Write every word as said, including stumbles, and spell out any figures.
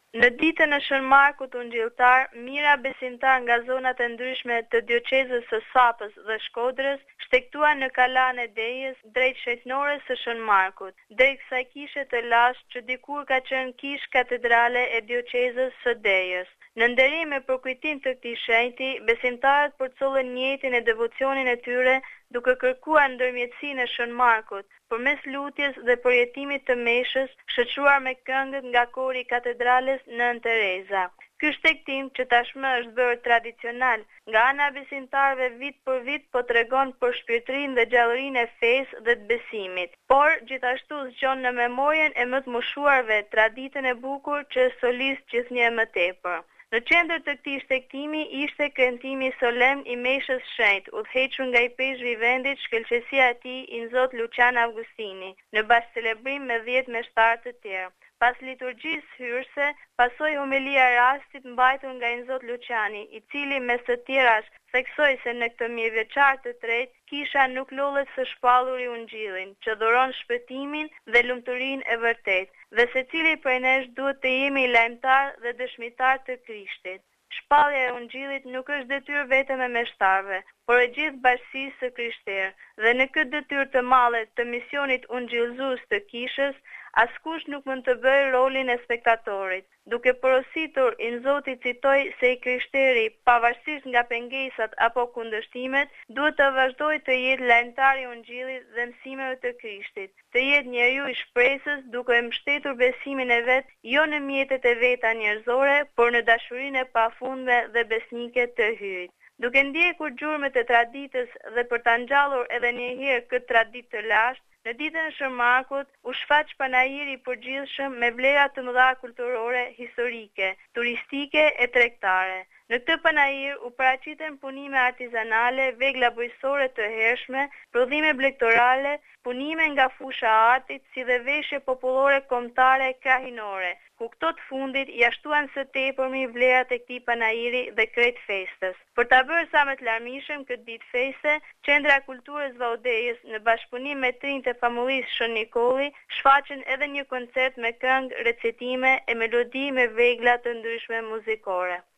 Në ditën e Shën Markut Ungjilltar, mijëra besimtar nga zonat e ndryshme të dioqezës së Sapës dhe Shkodrës shtektuan në Kalan e Dejës drejt shenjtënores së Shën Markut, drejt kësaj kishe të lashtë që dikur ka qenë kishë katedrale e dioqezës së Dejës. Në nderim e përkujtim të këtij shenjti, besimtarët përcollën njëjtin e devocionin e tyre duke kërkuar ndërmjetësinë e Shën Markut, përmes lutjes dhe përjetimit të meshës, shoqëruar me këngët nga kori i katedrales Nën Tereza. Ky shtektim, që tashmë është bërë tradicional nga ana e besimtarëve vit për vit, po tregon për shpirtërinë dhe gjallërinë e fesë dhe të besimit, por gjithashtu zgjon në memorien e më të moshuarve traditën e bukur që solis gjithnjë më tepër. Në qendër të këtij shtektimi ishte kremtimi solemn i meshës shenjtë, udhëhequr nga i peshë i vendit, shkëlqësia e tij i nxot Lucian Augustini, në bashkëcelebrim me dhjetë meshtarë të tjerë. Pas liturgjisë hyrëse, pasoi homilia e rastit mbajtur nga i nxot Luciani, i cili mes të tjerash theksoi se në këtë mijëvjeçar të tretë, kisha nuk lullet së shpalluri ungjillin, që dhuron shpëtimin dhe lumturinë e vërtetë, dhe secili prej nesh duhet të jemi lajmtar dhe dëshmitar të Krishtit. Shpallja e ungjillit nuk është detyrë vetëm e meshtarëve, por e gjithë bashkisë së krishterë, dhe në këtë detyrë të madhe të misionit ungjillëzues të kishës, askush nuk mund të bëjë rolin e spektatorit. Duke porositur, i Zoti citoi se i krishteri, pavarësisht nga pengesat apo kundërshtimet, duhet të vazhdojë të jetë lajmtar i ungjillit dhe mësimeve të Krishtit, të jetë njeriu i shpresës, duke mbështetur besimin e vet jo në mjetet e veta njerëzore, por në dashurinë e pafundme dhe besnike të hyjt. Duke ndjekur gjurmët e traditës dhe për ta ngjallur edhe një herë këtë traditë të lashtë, në ditën e Shën Markut u shfaq panajiri i përgjithshëm me vlera të mëdha kulturore, historike, turistike e tregtare. Në këtë panajir u paraqiten punime artizanale, vegla bujqësore të hershme, prodhime blegtorale, punime nga fusha e artit, si dhe veshje popullore kombëtare krahinore, ku këto të fundit jashtuan së tepërmi vlerat e këtij panajiri dhe krejt festës. Për ta bërë sa më të larmishëm këtë ditë feste, Qendra e Kulturës Vaudejës në bashkëpunim me trinjtë e famullisë Shën Nikolli shfaqën edhe një koncert me këngë, recitime e melodi me vegla të ndryshme muzikore.